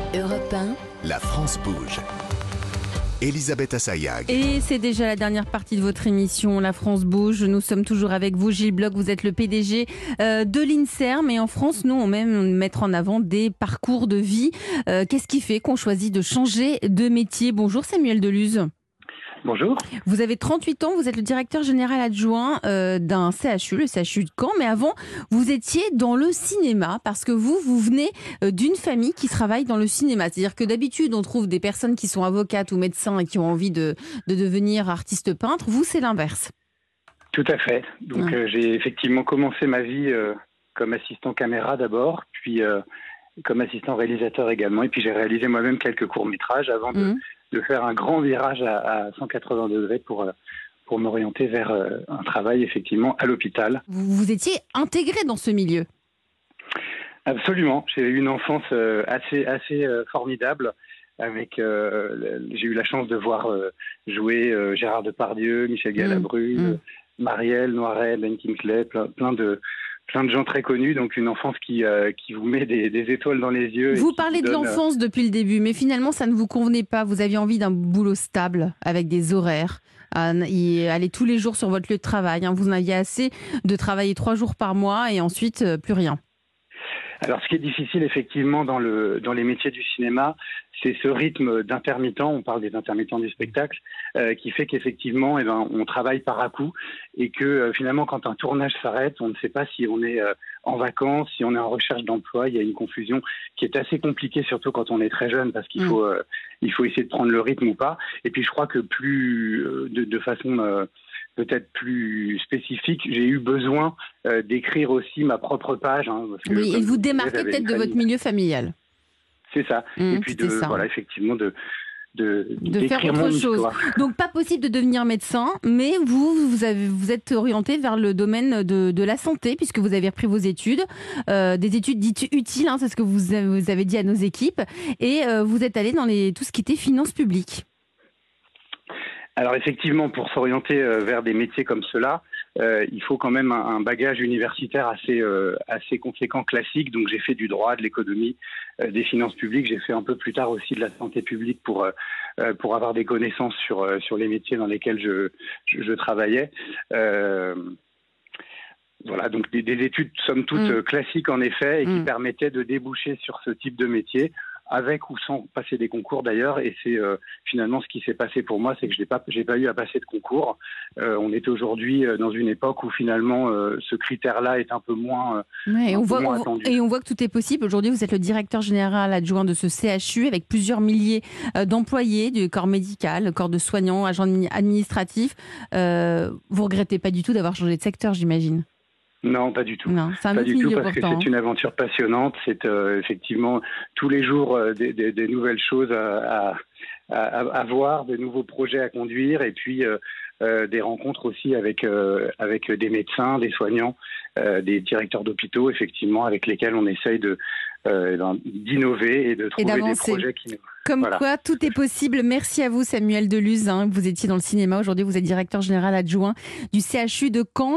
Europe 1, La France bouge. Elisabeth Assayag. Et c'est déjà la dernière partie de votre émission, La France bouge. Nous sommes toujours avec vous, Gilles Bloch. Vous êtes le PDG de l'INSERM. Et en France, nous, on aime mettre en avant des parcours de vie. Qu'est-ce qui fait qu'on choisit de changer de métier? Bonjour Samuel Deluz. Bonjour. Vous avez 38 ans, vous êtes le directeur général adjoint d'un CHU, le CHU de Caen. Mais avant, vous étiez dans le cinéma parce que vous venez d'une famille qui travaille dans le cinéma. C'est-à-dire que d'habitude, on trouve des personnes qui sont avocates ou médecins et qui ont envie de devenir artiste peintre. Vous, c'est l'inverse. Tout à fait. Donc j'ai effectivement commencé ma vie comme assistant caméra d'abord, puis comme assistant réalisateur également. Et puis j'ai réalisé moi-même quelques courts-métrages avant de faire un grand virage à 180 degrés pour m'orienter vers un travail effectivement à l'hôpital. Vous étiez intégré dans ce milieu? Absolument. J'ai eu une enfance assez formidable. J'ai eu la chance de voir jouer Gérard Depardieu, Michel Galabru, Marielle, Noiret, Ben Kingsley, plein de gens très connus, donc une enfance qui vous met des étoiles dans les yeux. Vous parlez de l'enfance depuis le début, mais finalement ça ne vous convenait pas. Vous aviez envie d'un boulot stable, avec des horaires, aller tous les jours sur votre lieu de travail. Vous en aviez assez de travailler 3 jours par mois et ensuite plus rien. Alors, ce qui est difficile, effectivement, dans les métiers du cinéma, c'est ce rythme d'intermittent, on parle des intermittents du spectacle, qui fait qu'effectivement, on travaille par à-coup et que finalement, quand un tournage s'arrête, on ne sait pas si on est en vacances, si on est en recherche d'emploi. Il y a une confusion qui est assez compliquée, surtout quand on est très jeune, parce qu'il faut essayer de prendre le rythme ou pas. Et puis, je crois que de façon peut-être plus spécifique, j'ai eu besoin d'écrire aussi ma propre page. Parce que, oui, et vous démarquez peut-être de votre milieu familial. C'est ça. Et puis effectivement de faire autre chose. Donc pas possible de devenir médecin, mais vous êtes orienté vers le domaine de la santé, puisque vous avez repris vos études, des études dites utiles, c'est ce que vous avez dit à nos équipes, et vous êtes allé dans tout ce qui était finances publiques. Alors effectivement, pour s'orienter vers des métiers comme cela, il faut quand même un bagage universitaire assez conséquent, classique. Donc j'ai fait du droit, de l'économie, des finances publiques. J'ai fait un peu plus tard aussi de la santé publique pour avoir des connaissances sur les métiers dans lesquels je travaillais. Voilà, donc des études somme toute classiques en effet et qui permettaient de déboucher sur ce type de métier, avec ou sans passer des concours d'ailleurs, et c'est finalement ce qui s'est passé pour moi, c'est que j'ai pas eu à passer de concours. On est aujourd'hui dans une époque où finalement ce critère-là est un peu moins attendu. Et on voit que tout est possible. Aujourd'hui, vous êtes le directeur général adjoint de ce CHU avec plusieurs milliers d'employés du corps médical, corps de soignants, agents administratifs. Vous regrettez pas du tout d'avoir changé de secteur, j'imagine? Non, pas du tout. Non, c'est un pas autre du milieu tout, parce que c'est une aventure passionnante. C'est effectivement tous les jours des nouvelles choses à voir, des nouveaux projets à conduire, et puis des rencontres aussi avec des médecins, des soignants, des directeurs d'hôpitaux, effectivement, avec lesquels on essaye d'innover et de trouver des projets qui... Comme quoi, tout est possible. Merci à vous, Samuel Deluz. Vous étiez dans le cinéma. Aujourd'hui, vous êtes directeur général adjoint du CHU de Caen.